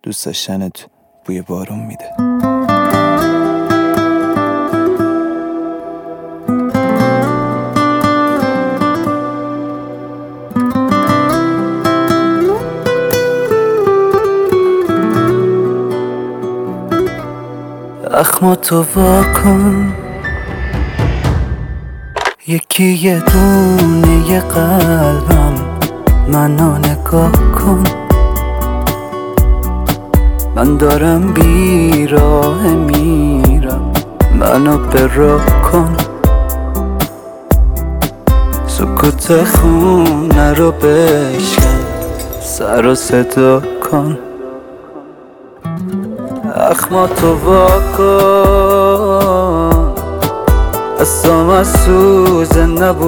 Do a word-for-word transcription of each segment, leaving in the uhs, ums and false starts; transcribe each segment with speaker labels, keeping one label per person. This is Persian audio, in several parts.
Speaker 1: دوست داشتنت بوی بارون میده. اخماتو واکن، یکی یه دونه یه قلبم، منو نگاه کن. من دارم بیراه میرم، منو براه کن. سکوت خونه رو بشکن، سر و صدا کن. اخماتو واکن، اصام از سوز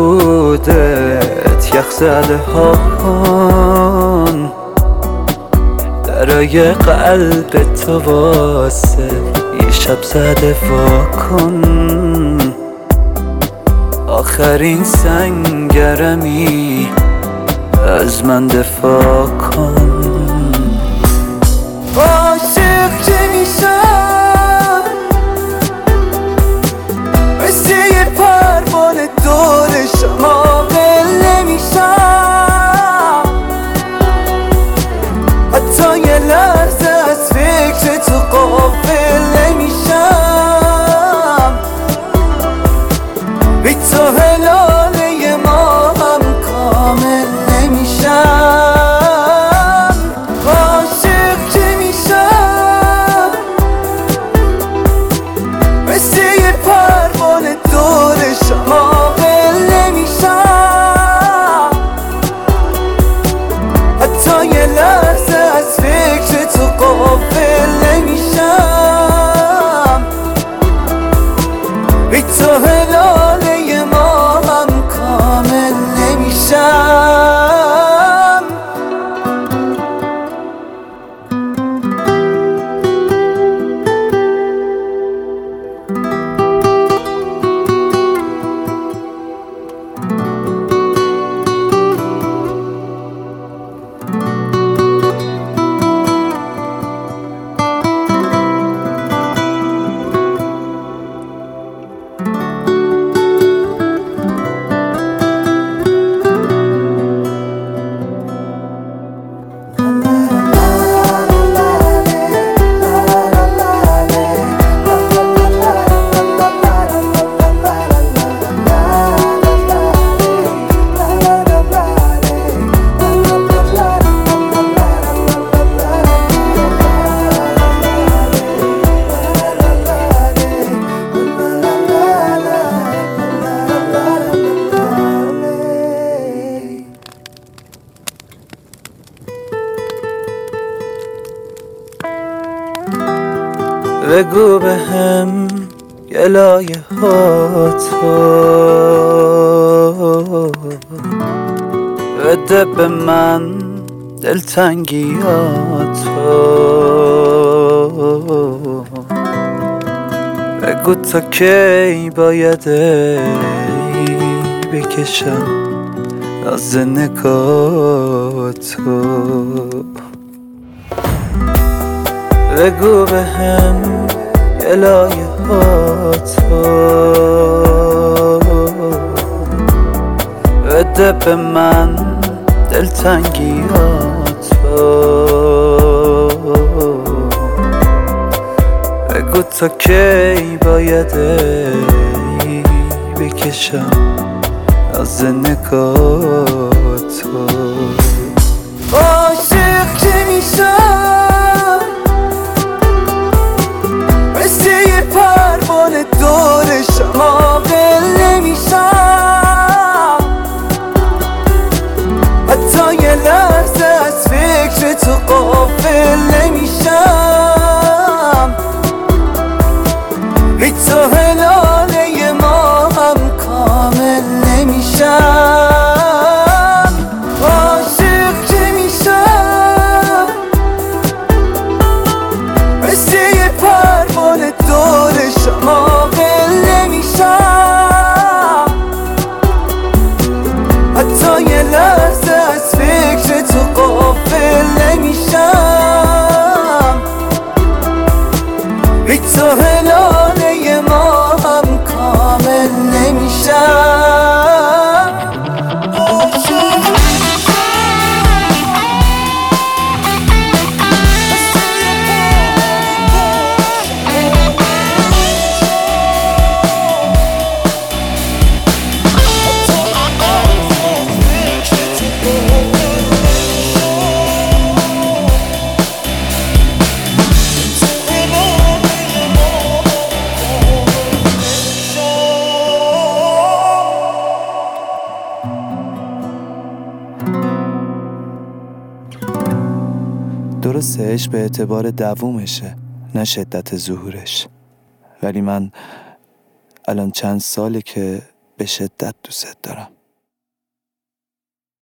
Speaker 1: نبودت یخ زده ها کن. درای قلب تو واسه یه شب زده وا کن. آخرین سنگرمی از من دفاع کن. عاشق که میشم مثل یه پروانه دور شما قل نمیشم. حتی یه لحظه از فکر تو غافل نمیشم. بی تو هلاله ما هم کامل نمیشم. تو هلاله ما هم کامل نمیشم. بگو به هم گلایه هاتو، بده به من دلتنگیاتو. بگو تا کی باید بکشم از نگاتو. بگو به هم گلایه هاتو، بده به من دلتنگیاتو. بگو تا کی باید بکشم از نگاتو. عاشق که میشم مثل یه پروانه دور شما قل نمیشم. حتی یه لحظه از فکر تو غافل نمیشم. بی تو هلاله ما هم کامل نمیشم. تو هلانه ما هم کامل نمیشم. درسته عشق به اعتبار دوومشه نه شدت ظهورش، ولی من الان چند ساله که به شدت دوست دارم.